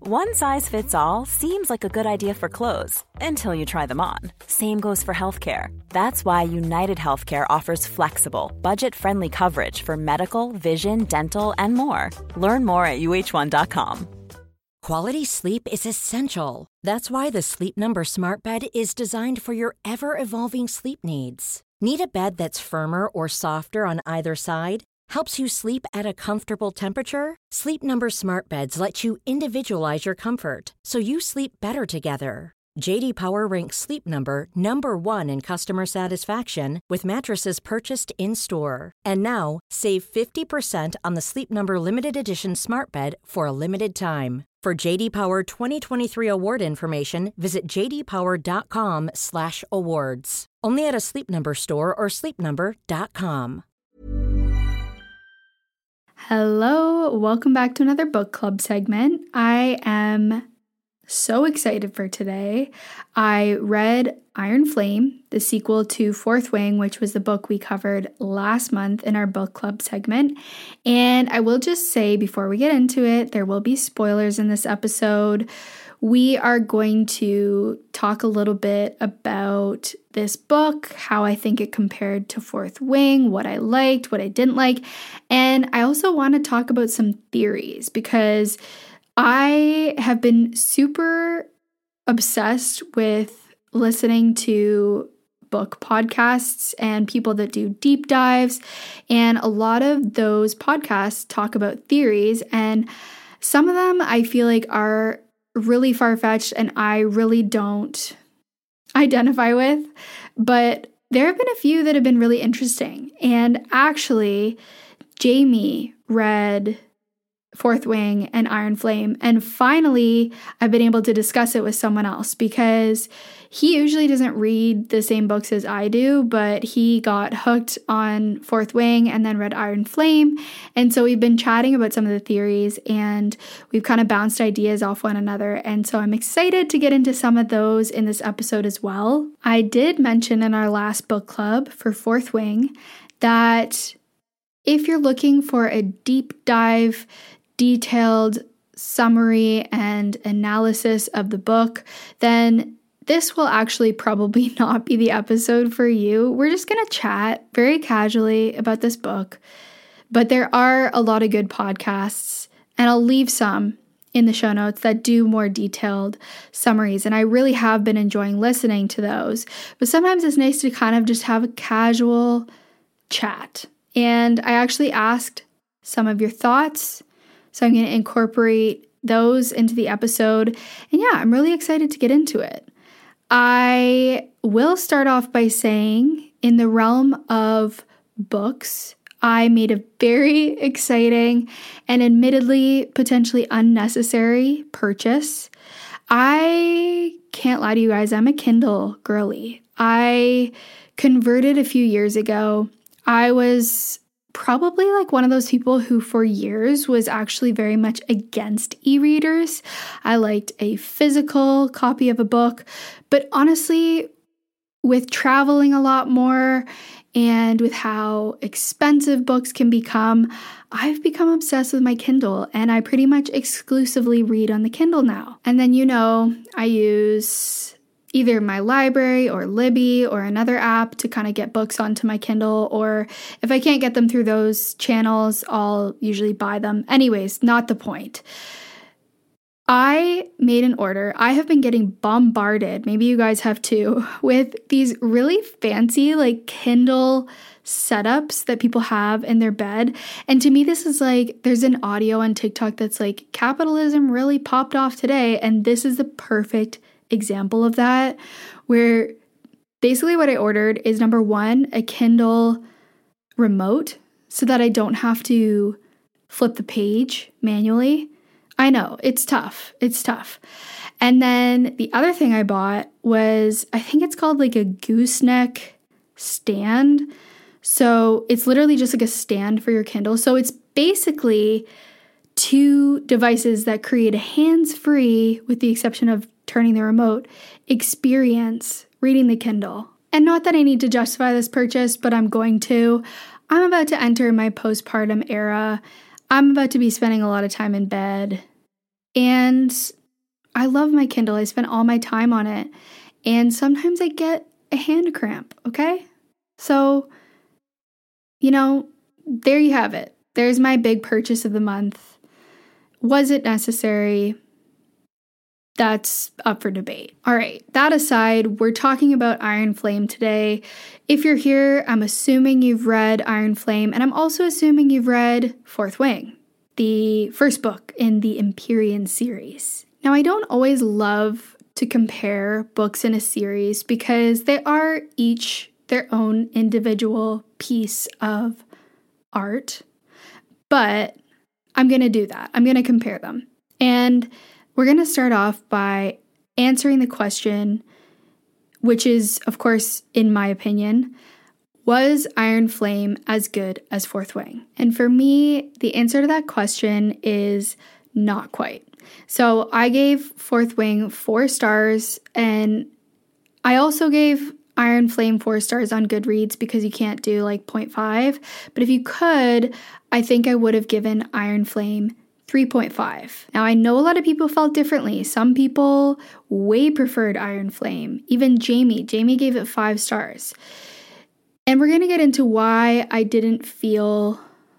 One size fits all seems like a good idea for clothes until you try them on. Same goes for healthcare. That's why United Healthcare offers flexible, budget-friendly coverage for medical, vision, dental, and more. Learn more at uh1.com. Quality sleep is essential. That's why the Sleep Number Smart Bed is designed for your ever-evolving sleep needs. Need a bed that's firmer or softer on either side? Helps you sleep at a comfortable temperature? Sleep Number Smart Beds let you individualize your comfort, so you sleep better together. J.D. Power ranks Sleep Number number 1 in customer satisfaction with mattresses purchased in-store. And now, save 50% on the Sleep Number Limited Edition Smart Bed for a limited time. For J.D. Power 2023 award information, visit jdpower.com/awards. Only at a Sleep Number store or sleepnumber.com. Hello, welcome back to another book club segment. I am so excited for today. I read Iron Flame, the sequel to Fourth Wing, which was the book we covered last month in our book club segment. And I will just say before we get into it, there will be spoilers in this episode. We are going to talk a little bit about this book, how I think it compared to Fourth Wing, what I liked, what I didn't like. And I also want to talk about some theories because I have been super obsessed with listening to book podcasts and people that do deep dives. And a lot of those podcasts talk about theories. And some of them I feel like are really far-fetched and I really don't identify with. But there have been a few that have been really interesting. And actually, Jamie read Fourth Wing and Iron Flame. And finally, I've been able to discuss it with someone else because he usually doesn't read the same books as I do, but he got hooked on Fourth Wing and then read Iron Flame. And so we've been chatting about some of the theories and we've kind of bounced ideas off one another. And so I'm excited to get into some of those in this episode as well. I did mention in our last book club for Fourth Wing that if you're looking for a deep dive, detailed summary and analysis of the book, then this will actually probably not be the episode for you. We're just going to chat very casually about this book, but there are a lot of good podcasts, and I'll leave some in the show notes that do more detailed summaries, and I really have been enjoying listening to those. But sometimes it's nice to kind of just have a casual chat, and I actually asked some of your thoughts, so I'm going to incorporate those into the episode. And yeah, I'm really excited to get into it. I will start off by saying, in the realm of books, I made a very exciting and admittedly potentially unnecessary purchase. I can't lie to you guys, I'm a Kindle girly. I converted a few years ago. I was probably like one of those people who for years was actually very much against e-readers. I liked a physical copy of a book, but honestly, with traveling a lot more and with how expensive books can become, I've become obsessed with my Kindle and I pretty much exclusively read on the Kindle now. And then, I use either my library or Libby or another app to kind of get books onto my Kindle, or if I can't get them through those channels, I'll usually buy them. Anyways, not the point. I made an order. I have been getting bombarded, maybe you guys have too, with these really fancy like Kindle setups that people have in their bed. And to me, this is like, there's an audio on TikTok that's like, capitalism really popped off today. And this is the perfect example of that, where basically what I ordered is number one, a Kindle remote so that I don't have to flip the page manually. I know, it's tough. And then the other thing I bought was, I think it's called like a gooseneck stand. So it's literally just like a stand for your Kindle. So it's basically two devices that create a hands-free, with the exception of turning the remote, experience reading the Kindle. And not that I need to justify this purchase, but I'm going to. I'm about to enter my postpartum era. I'm about to be spending a lot of time in bed. And I love my Kindle. I spend all my time on it. And sometimes I get a hand cramp, okay? So, there you have it. There's my big purchase of the month. Was it necessary? That's up for debate. All right, that aside, we're talking about Iron Flame today. If you're here, I'm assuming you've read Iron Flame, and I'm also assuming you've read Fourth Wing, the first book in the Empyrean series. Now, I don't always love to compare books in a series because they are each their own individual piece of art, but I'm going to do that. I'm going to compare them. And we're going to start off by answering the question, which is, of course, in my opinion, was Iron Flame as good as Fourth Wing? And for me, the answer to that question is not quite. So I gave Fourth Wing 4 stars, and I also gave Iron Flame 4 stars on Goodreads because you can't do 0.5. But if you could, I think I would have given Iron Flame 3.5. Now, I know a lot of people felt differently. Some people way preferred Iron Flame. Even Jamie gave it 5 stars. And we're going to get into why I didn't feel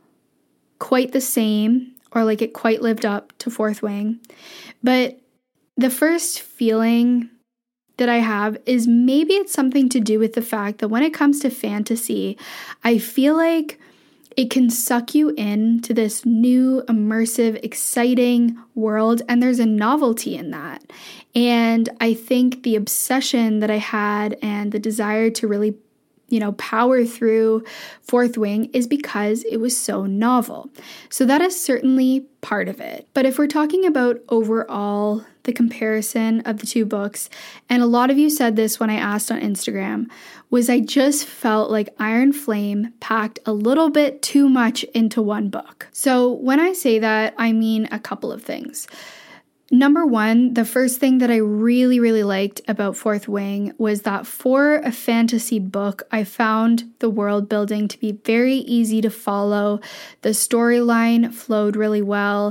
quite the same or like it quite lived up to Fourth Wing. But the first feeling that I have is maybe it's something to do with the fact that when it comes to fantasy, I feel like it can suck you into this new, immersive, exciting world, and there's a novelty in that. And I think the obsession that I had and the desire to really, power through Fourth Wing is because it was so novel. So that is certainly part of it. But if we're talking about overall the comparison of the two books, and a lot of you said this when I asked on Instagram, was I just felt like Iron Flame packed a little bit too much into one book. So when I say that, I mean a couple of things. Number one, the first thing that I really, really liked about Fourth Wing was that for a fantasy book, I found the world building to be very easy to follow. The storyline flowed really well.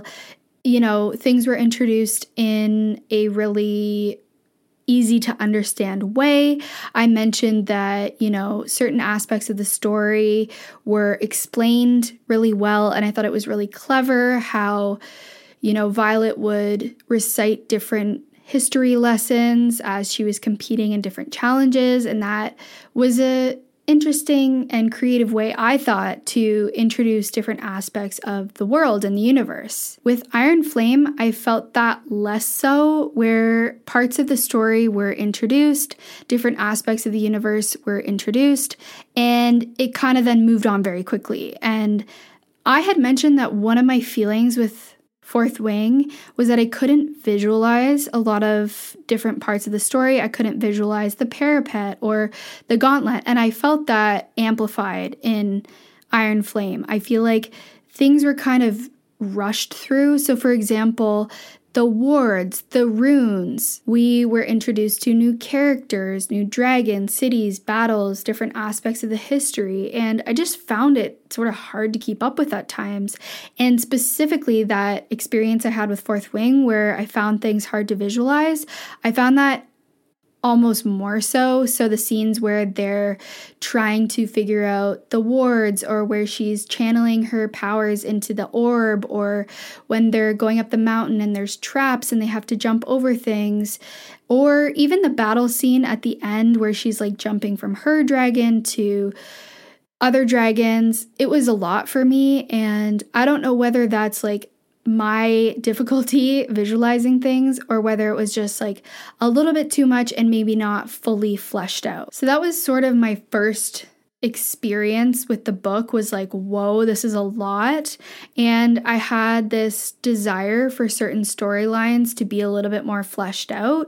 Things were introduced in a really easy to understand way. I mentioned that, certain aspects of the story were explained really well, and I thought it was really clever how Violet would recite different history lessons as she was competing in different challenges, and that was a interesting and creative way, I thought, to introduce different aspects of the world and the universe. With Iron Flame, I felt that less so, where parts of the story were introduced, different aspects of the universe were introduced, and it kind of then moved on very quickly. And I had mentioned that one of my feelings with Fourth Wing was that I couldn't visualize a lot of different parts of the story. I couldn't visualize the parapet or the gauntlet, and I felt that amplified in Iron Flame. I feel like things were kind of rushed through. So for example, the wards, the runes, we were introduced to new characters, new dragons, cities, battles, different aspects of the history, and I just found it sort of hard to keep up with at times. And specifically that experience I had with Fourth Wing where I found things hard to visualize, I found that almost more so. So the scenes where they're trying to figure out the wards, or where she's channeling her powers into the orb, or when they're going up the mountain and there's traps and they have to jump over things, or even the battle scene at the end where she's jumping from her dragon to other dragons. It was a lot for me, and I don't know whether that's my difficulty visualizing things, or whether it was just a little bit too much and maybe not fully fleshed out. So that was sort of my first experience with the book, was whoa, this is a lot. And I had this desire for certain storylines to be a little bit more fleshed out.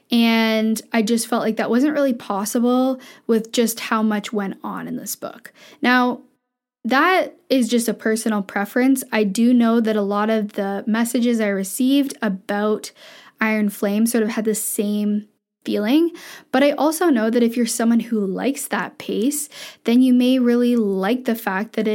And I just felt like that wasn't really possible with just how much went on in this book. Now, that is just a personal preference. I do know that a lot of the messages I received about Iron Flame sort of had the same feeling, but I also know that if you're someone who likes that pace, then you may really like the fact that it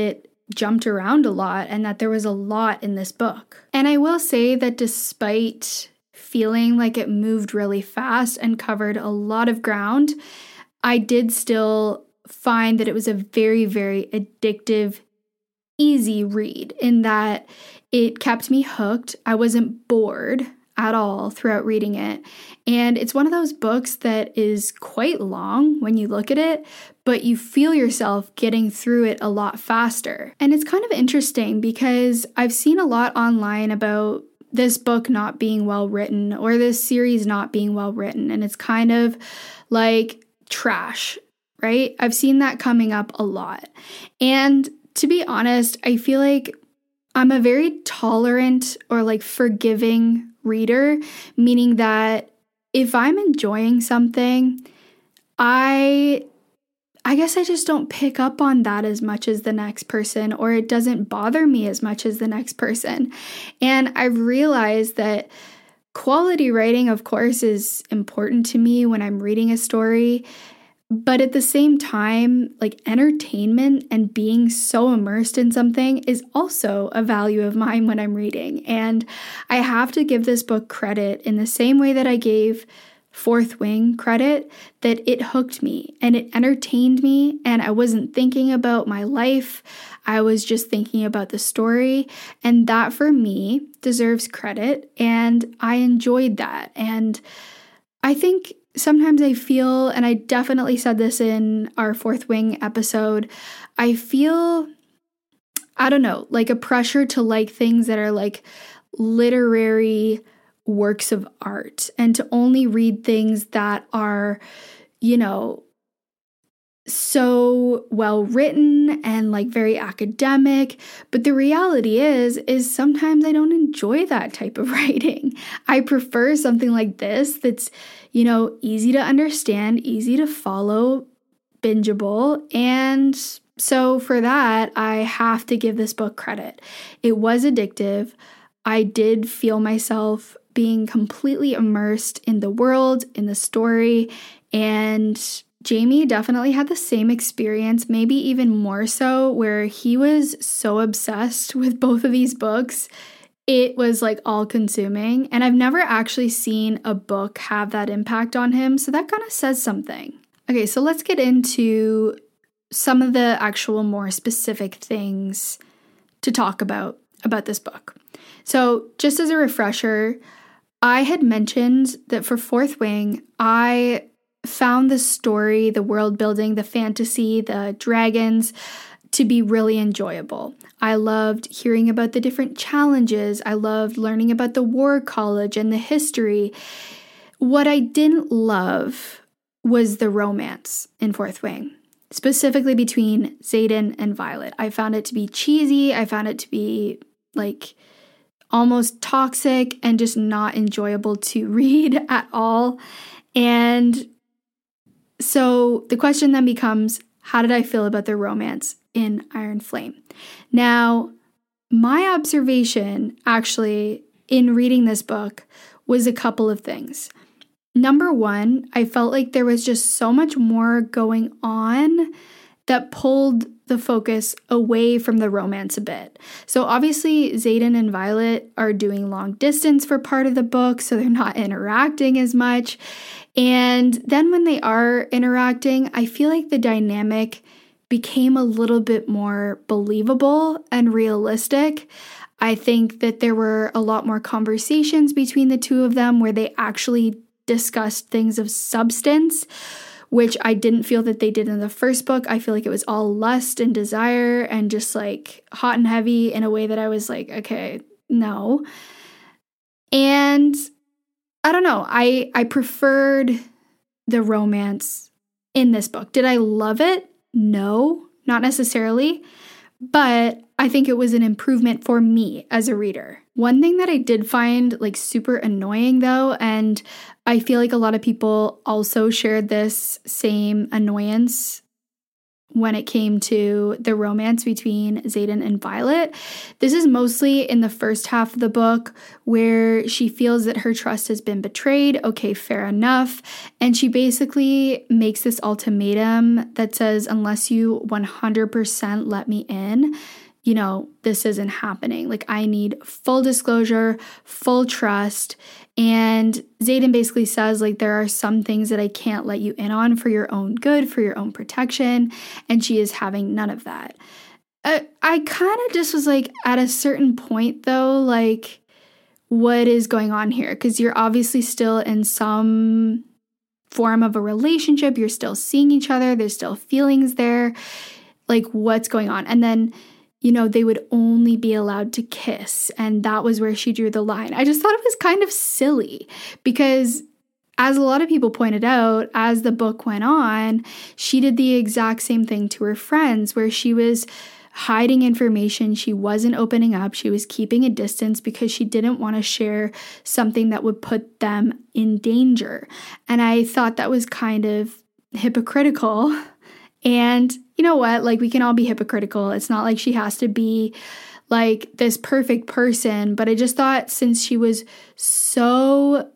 jumped around a lot and that there was a lot in this book. And I will say that despite feeling like it moved really fast and covered a lot of ground, I did still find that it was a very, very addictive, easy read in that it kept me hooked. I wasn't bored at all throughout reading it. And it's one of those books that is quite long when you look at it, but you feel yourself getting through it a lot faster. And it's kind of interesting because I've seen a lot online about this book not being well written or this series not being well written. And it's kind of like trash, right? I've seen that coming up a lot. And to be honest, I feel like I'm a very tolerant or like forgiving reader, meaning that if I'm enjoying something, I guess I just don't pick up on that as much as the next person, or it doesn't bother me as much as the next person. And I've realized that quality writing, of course, is important to me when I'm reading a story. But at the same time, like entertainment and being so immersed in something is also a value of mine when I'm reading. And I have to give this book credit in the same way that I gave Fourth Wing credit, that it hooked me and it entertained me, and I wasn't thinking about my life. I was just thinking about the story, and that for me deserves credit, and I enjoyed that. And I think sometimes I feel, and I definitely said this in our Fourth Wing episode, I feel, I don't know, like a pressure to like things that are like literary works of art and to only read things that are, you know, so well written and like very academic. But the reality is sometimes I don't enjoy that type of writing. I prefer something like this that's, you know, easy to understand, easy to follow, bingeable. And so for that, I have to give this book credit. It was addictive. I did feel myself being completely immersed in the world, in the story, and Jamie definitely had the same experience, maybe even more so, where he was so obsessed with both of these books. It was like all consuming, and I've never actually seen a book have that impact on him, so that kind of says something. Okay, so let's get into some of the actual more specific things to talk about this book. So just as a refresher, I had mentioned that for Fourth Wing, I found the story, the world building, the fantasy, the dragons to be really enjoyable. I loved hearing about the different challenges. I loved learning about the War College and the history. What I didn't love was the romance in Fourth Wing, specifically between Xaden and Violet. I found it to be cheesy. I found it to be like almost toxic and just not enjoyable to read at all. And so the question then becomes, how did I feel about the romance in Iron Flame? Now, my observation actually in reading this book was a couple of things. Number one, I felt like there was just so much more going on that pulled the focus away from the romance a bit. So obviously Xaden and Violet are doing long distance for part of the book, so they're not interacting as much. And then when they are interacting, I feel like the dynamic became a little bit more believable and realistic. I think that there were a lot more conversations between the two of them where they actually discussed things of substance, which I didn't feel that they did in the first book. I feel like it was all lust and desire and just like hot and heavy in a way that I was like, okay, no. And I don't know, I preferred the romance in this book. Did I love it? No, not necessarily. But I think it was an improvement for me as a reader. One thing that I did find like super annoying though, and I feel like a lot of people also shared this same annoyance when it came to the romance between Xaden and Violet. This is mostly in the first half of the book where she feels that her trust has been betrayed. Okay, fair enough. And she basically makes this ultimatum that says, unless you 100% let me in, this isn't happening. Like, I need full disclosure, full trust. And Xaden basically says, like, there are some things that I can't let you in on for your own good, for your own protection. And she is having none of that. I kind of just was like, at a certain point, though, like, what is going on here? Because you're obviously still in some form of a relationship. You're still seeing each other. There's still feelings there. Like, what's going on? And then, they would only be allowed to kiss. And that was where she drew the line. I just thought it was kind of silly because, as a lot of people pointed out, as the book went on, she did the exact same thing to her friends where she was hiding information. She wasn't opening up. She was keeping a distance because she didn't want to share something that would put them in danger. And I thought that was kind of hypocritical. And you know what? Like, we can all be hypocritical. It's not like she has to be like this perfect person. But I just thought, since she was so...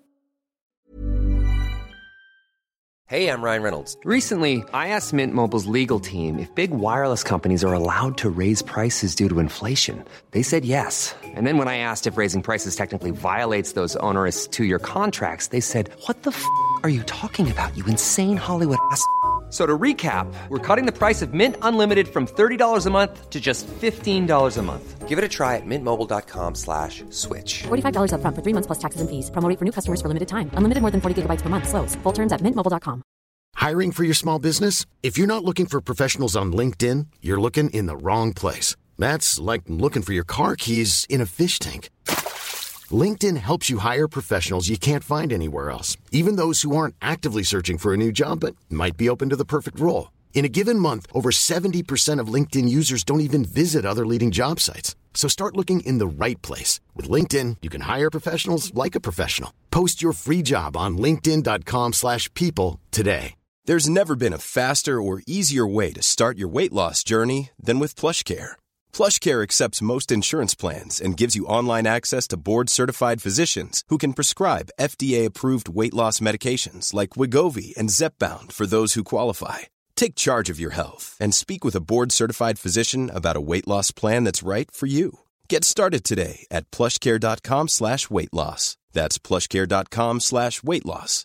Hey, I'm Ryan Reynolds. Recently, I asked Mint Mobile's legal team if big wireless companies are allowed to raise prices due to inflation. They said yes. And then when I asked if raising prices technically violates those onerous 2-year contracts, they said, "What the f*** are you talking about, you insane Hollywood ass?" So to recap, we're cutting the price of Mint Unlimited from $30 a month to just $15 a month. Give it a try at mintmobile.com/switch. $45 up front for 3 months plus taxes and fees. Promo rate for new customers for limited time. Unlimited more than 40 gigabytes per month. Slows full terms at mintmobile.com. Hiring for your small business? If you're not looking for professionals on LinkedIn, you're looking in the wrong place. That's like looking for your car keys in a fish tank. LinkedIn helps you hire professionals you can't find anywhere else, even those who aren't actively searching for a new job but might be open to the perfect role. In a given month, over 70% of LinkedIn users don't even visit other leading job sites. So start looking in the right place. With LinkedIn, you can hire professionals like a professional. Post your free job on linkedin.com/people today. There's never been a faster or easier way to start your weight loss journey than with PlushCare. PlushCare accepts most insurance plans and gives you online access to board-certified physicians who can prescribe FDA-approved weight loss medications like Wegovy and Zepbound for those who qualify. Take charge of your health and speak with a board-certified physician about a weight loss plan that's right for you. Get started today at plushcare.com/weightloss. That's plushcare.com/weightloss.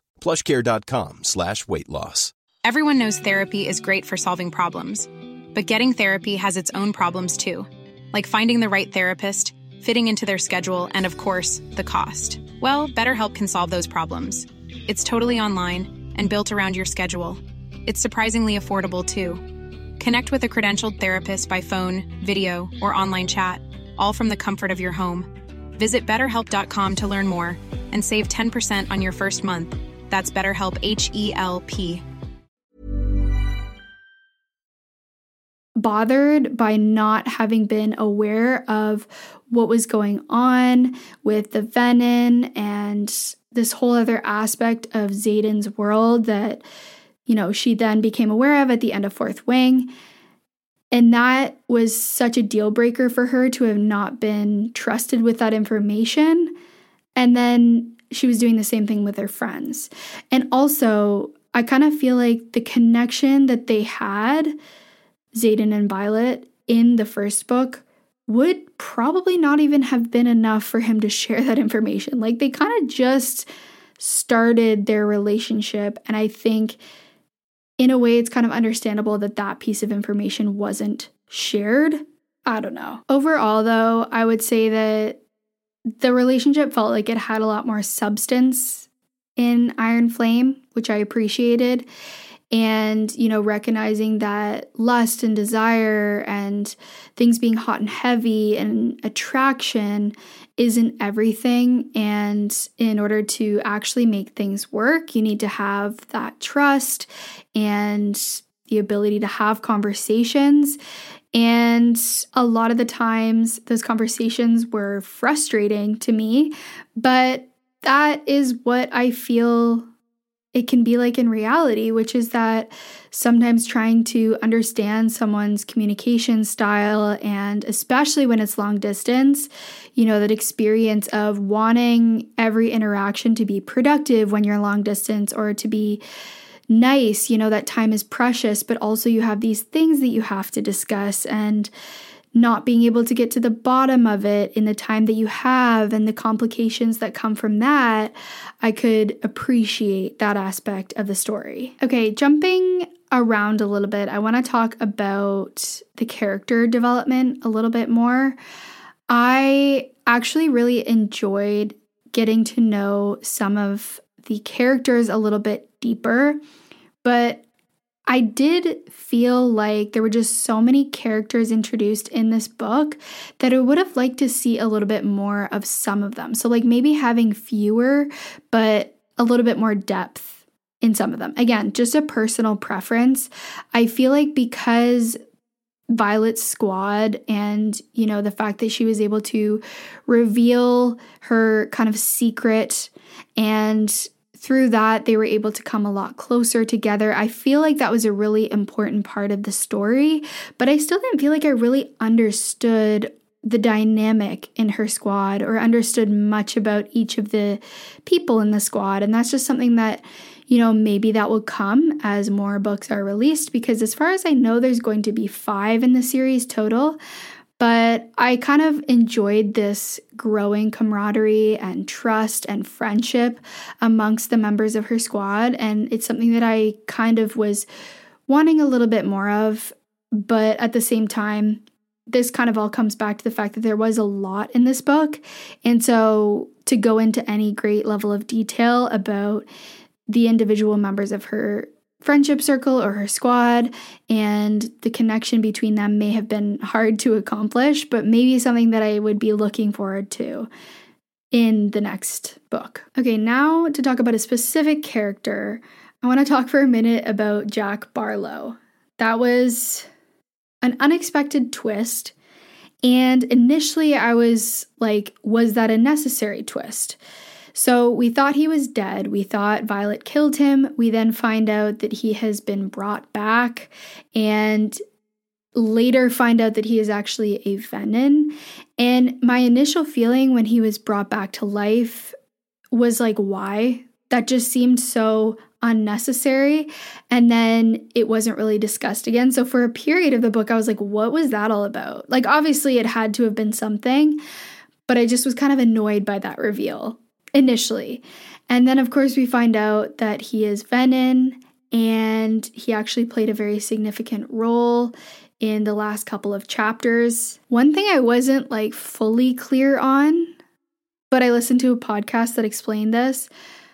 plushcare.com/weightloss. Everyone knows therapy is great for solving problems. But getting therapy has its own problems too, like finding the right therapist, fitting into their schedule, and of course, the cost. Well, BetterHelp can solve those problems. It's totally online and built around your schedule. It's surprisingly affordable too. Connect with a credentialed therapist by phone, video, or online chat, all from the comfort of your home. Visit BetterHelp.com to learn more and save 10% on your first month. That's BetterHelp, H-E-L-P. Bothered by not having been aware of what was going on with the Venin and this whole other aspect of Xaden's world that, she then became aware of at the end of Fourth Wing. And that was such a deal breaker for her to have not been trusted with that information. And then she was doing the same thing with her friends. And also, I kind of feel like the connection that they had, Xaden and Violet, in the first book would probably not even have been enough for him to share that information. Like, they kind of just started their relationship, and I think in a way it's kind of understandable that that piece of information wasn't shared. I don't know. Overall, though, I would say that the relationship felt like it had a lot more substance in Iron Flame, which I appreciated. And, recognizing that lust and desire and things being hot and heavy and attraction isn't everything. And in order to actually make things work, you need to have that trust and the ability to have conversations. And a lot of the times, those conversations were frustrating to me, but that is what I feel it can be like in reality, which is that sometimes trying to understand someone's communication style, and especially when it's long distance, that experience of wanting every interaction to be productive when you're long distance or to be nice, that time is precious, but also you have these things that you have to discuss. And not being able to get to the bottom of it in the time that you have and the complications that come from that, I could appreciate that aspect of the story. Okay, jumping around a little bit, I want to talk about the character development a little bit more. I actually really enjoyed getting to know some of the characters a little bit deeper, but I did feel like there were just so many characters introduced in this book that I would have liked to see a little bit more of some of them. So like maybe having fewer, but a little bit more depth in some of them. Again, just a personal preference. I feel like because Violet's squad and, you know, the fact that she was able to reveal her kind of secret, and through that they were able to come a lot closer together. I feel like that was a really important part of the story, but I still didn't feel like I really understood the dynamic in her squad or understood much about each of the people in the squad. And that's just something that, you know, maybe that will come as more books are released, because as far as I know, there's going to be 5 in the series total. But I kind of enjoyed this growing camaraderie and trust and friendship amongst the members of her squad. And it's something that I kind of was wanting a little bit more of. But at the same time, this kind of all comes back to the fact that there was a lot in this book. And so to go into any great level of detail about the individual members of her friendship circle or her squad and the connection between them may have been hard to accomplish, but maybe something that I would be looking forward to in the next book. Okay, now to talk about a specific character, I want to talk for a minute about Jack Barlow. That was an unexpected twist, and initially I was like, was that a necessary twist? So we thought he was dead. We thought Violet killed him. We then find out that he has been brought back, and later find out that he is actually a Venin. And my initial feeling when he was brought back to life was like, why? That just seemed so unnecessary. And then it wasn't really discussed again. So for a period of the book, I was like, what was that all about? Like, obviously it had to have been something, but I just was kind of annoyed by that reveal initially. And then of course we find out that he is Venin, and he actually played a very significant role in the last couple of chapters. One thing I wasn't like fully clear on, but I listened to a podcast that explained this,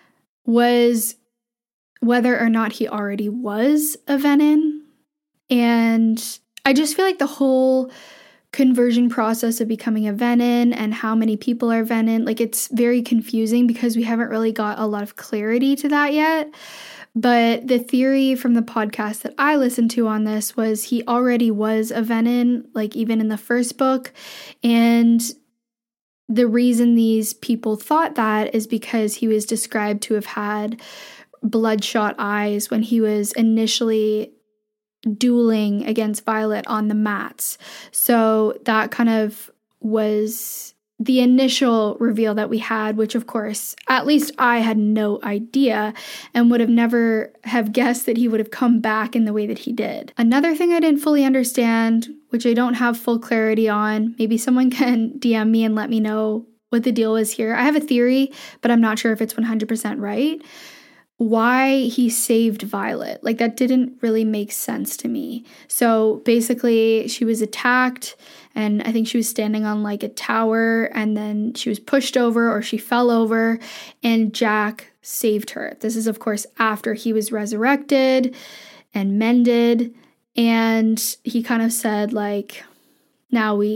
was whether or not he already was a Venin. And I just feel like the whole conversion process of becoming a Venin and how many people are Venin, like it's very confusing because we haven't really got a lot of clarity to that yet. But the theory from the podcast that I listened to on this was he already was a Venin, like even in the first book. And the reason these people thought that is because he was described to have had bloodshot eyes when he was initially dueling against Violet on the mats. So that kind of was the initial reveal that we had, which of course, at least I had no idea and would have never have guessed that he would have come back in the way that he did. Another thing I didn't fully understand, which I don't have full clarity on, maybe someone can DM me and let me know what the deal was here. I have a theory, but I'm not sure if it's 100% right. Why he saved Violet. Like that didn't really make sense to me. So basically she was attacked, and I think she was standing on like a tower, and then she was pushed over or she fell over, and Jack saved her. This is of course after he was resurrected and mended, and he kind of said like, now we're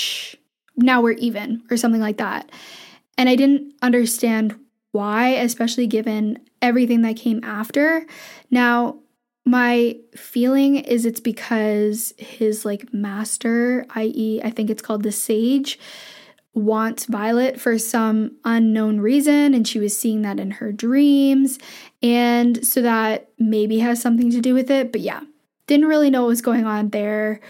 even, or something like that. And I didn't understand why, especially given everything that came after. Now, my feeling is it's because his like master, i.e., I think it's called the Sage, wants Violet for some unknown reason, and she was seeing that in her dreams, and so that maybe has something to do with it. But yeah, didn't really know what was going on there.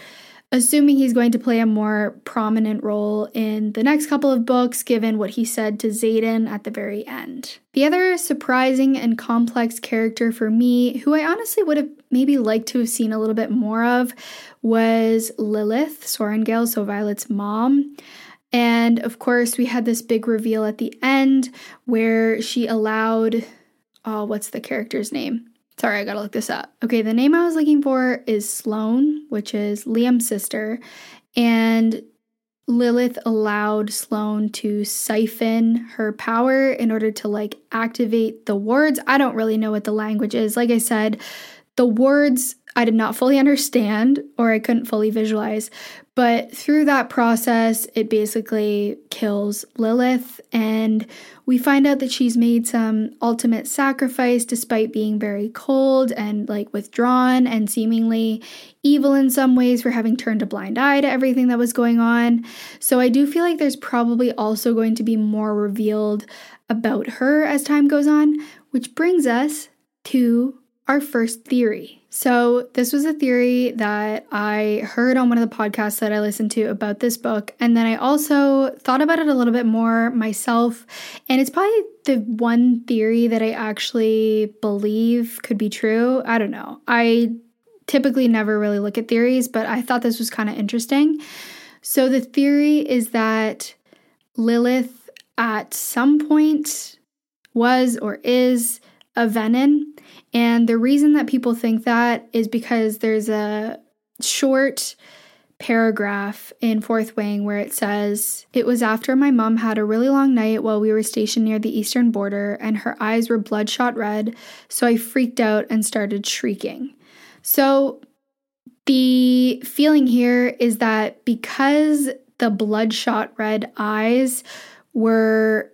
assuming he's going to play a more prominent role in the next couple of books, given what he said to Xaden at the very end. The other surprising and complex character for me, who I honestly would have maybe liked to have seen a little bit more of, was Lilith Sorrengail, so Violet's mom. And of course, we had this big reveal at the end where she allowed, what's the character's name? Sorry, I gotta look this up. Okay, the name I was looking for is Sloane, which is Liam's sister, and Lilith allowed Sloane to siphon her power in order to activate the wards. I don't really know what the language is. Like I said, the wards I did not fully understand, or I couldn't fully visualize, but through that process, it basically kills Lilith, and we find out that she's made some ultimate sacrifice despite being very cold and withdrawn and seemingly evil in some ways for having turned a blind eye to everything that was going on. So I do feel like there's probably also going to be more revealed about her as time goes on, which brings us to our first theory. So this was a theory that I heard on one of the podcasts that I listened to about this book, and then I also thought about it a little bit more myself, and it's probably the one theory that I actually believe could be true. I don't know. I typically never really look at theories, but I thought this was kind of interesting. So the theory is that Lilith at some point was or is a Venin. And the reason that people think that is because there's a short paragraph in Fourth Wing where it says, "It was after my mom had a really long night while we were stationed near the eastern border and her eyes were bloodshot red, so I freaked out and started shrieking." So the feeling here is that because the bloodshot red eyes were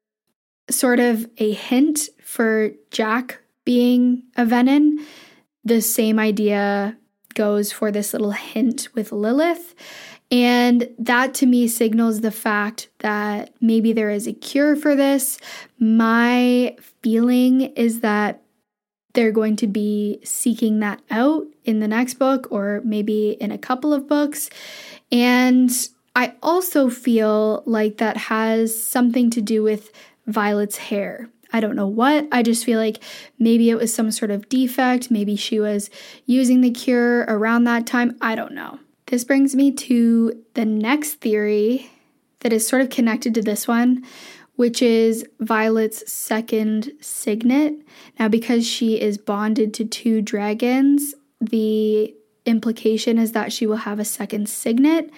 sort of a hint for Jack being a Venin, the same idea goes for this little hint with Lilith. And that to me signals the fact that maybe there is a cure for this. My feeling is that they're going to be seeking that out in the next book or maybe in a couple of books. And I also feel like that has something to do with Violet's hair. I don't know what. I just feel like maybe it was some sort of defect. Maybe she was using the cure around that time. I don't know. This brings me to the next theory that is sort of connected to this one, which is Violet's second signet. Now, because she is bonded to two dragons, the implication is that she will have a second signet.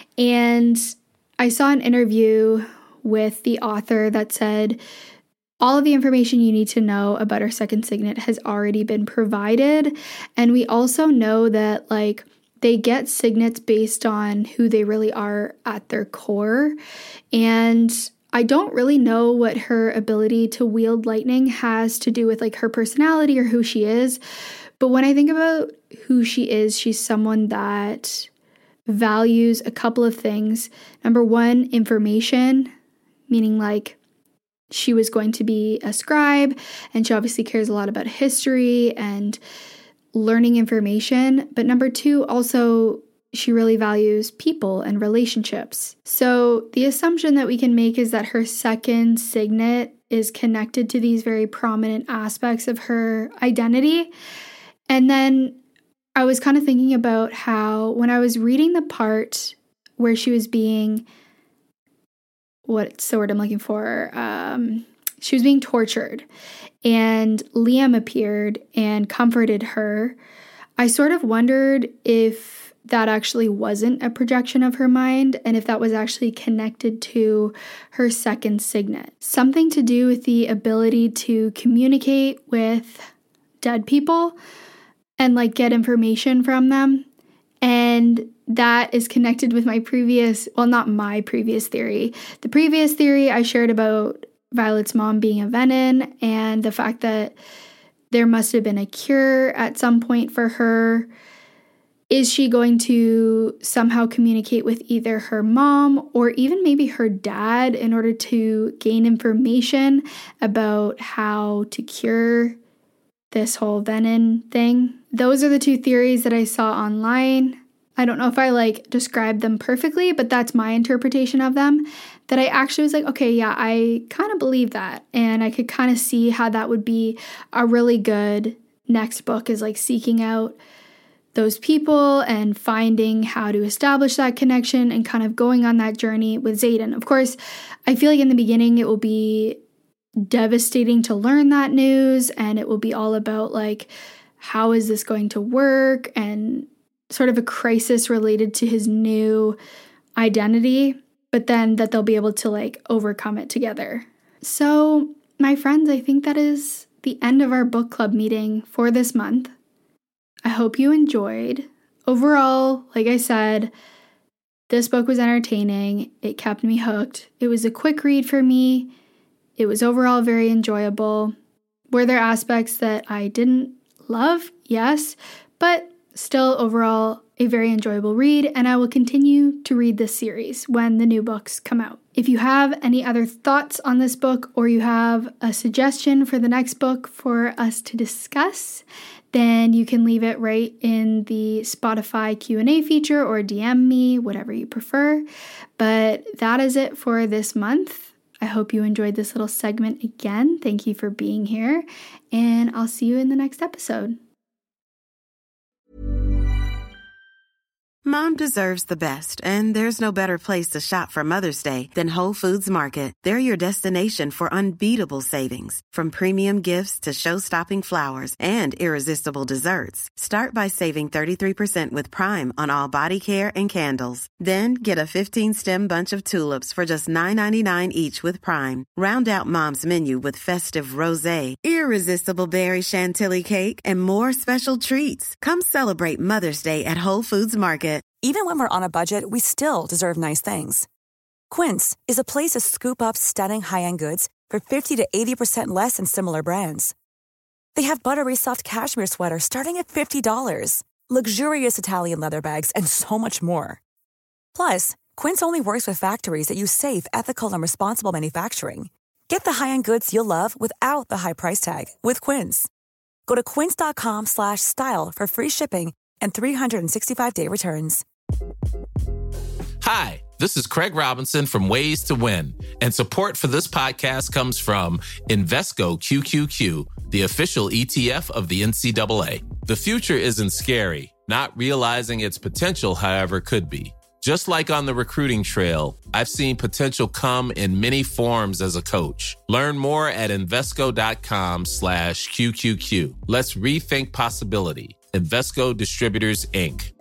And I saw an interview with the author that said, all of the information you need to know about her second signet has already been provided. And we also know that they get signets based on who they really are at their core. And I don't really know what her ability to wield lightning has to do with her personality or who she is. But when I think about who she is, she's someone that values a couple of things. Number one, information, meaning she was going to be a scribe, and she obviously cares a lot about history and learning information. But number two, also, she really values people and relationships. So the assumption that we can make is that her second signet is connected to these very prominent aspects of her identity. And then I was kind of thinking about how when I was reading the part where she was being, what's the word I'm looking for? She was being tortured, and Liam appeared and comforted her. I sort of wondered if that actually wasn't a projection of her mind and if that was actually connected to her second signet. Something to do with the ability to communicate with dead people and get information from them. And that is connected with my previous, well, not my previous theory. The previous theory I shared about Violet's mom being a Venin and the fact that there must have been a cure at some point for her. Is she going to somehow communicate with either her mom or even maybe her dad in order to gain information about how to cure this whole Venin thing? Those are the two theories that I saw online. I don't know if I like described them perfectly, but that's my interpretation of them, that I actually was like, okay, yeah, I kind of believe that. And I could kind of see how that would be a really good next book, is like seeking out those people and finding how to establish that connection and kind of going on that journey with Xaden. Of course, I feel like in the beginning it will be devastating to learn that news, and it will be all about like, how is this going to work, and sort of a crisis related to his new identity, but then that they'll be able to like overcome it together. So, my friends, I think that is the end of our book club meeting for this month. I hope you enjoyed. Overall, like I said, this book was entertaining. It kept me hooked. It was a quick read for me. It was overall very enjoyable. Were there aspects that I didn't love? Yes, but still overall a very enjoyable read, and I will continue to read this series when the new books come out. If you have any other thoughts on this book, or you have a suggestion for the next book for us to discuss, then you can leave it right in the Spotify Q&A feature or DM me, whatever you prefer. But that is it for this month. I hope you enjoyed this little segment again. Thank you for being here, and I'll see you in the next episode. Mom deserves the best, and there's no better place to shop for Mother's Day than Whole Foods Market. They're your destination for unbeatable savings, from premium gifts to show-stopping flowers and irresistible desserts. Start by saving 33% with Prime on all body care and candles. Then get a 15-stem bunch of tulips for just $9.99 each with Prime. Round out Mom's menu with festive rosé, irresistible berry chantilly cake, and more special treats. Come celebrate Mother's Day at Whole Foods Market. Even when we're on a budget, we still deserve nice things. Quince is a place to scoop up stunning high-end goods for 50 to 80% less than similar brands. They have buttery soft cashmere sweaters starting at $50, luxurious Italian leather bags, and so much more. Plus, Quince only works with factories that use safe, ethical, and responsible manufacturing. Get the high-end goods you'll love without the high price tag with Quince. Go to quince.com/style for free shipping and 365-day returns. Hi, this is Craig Robinson from Ways to Win, and support for this podcast comes from Invesco QQQ, the official ETF of the NCAA. The future isn't scary. Not realizing its potential, however, could be. Just like on the recruiting trail, I've seen potential come in many forms as a coach. Learn more at Invesco.com/QQQ. Let's rethink possibility. Invesco Distributors, Inc.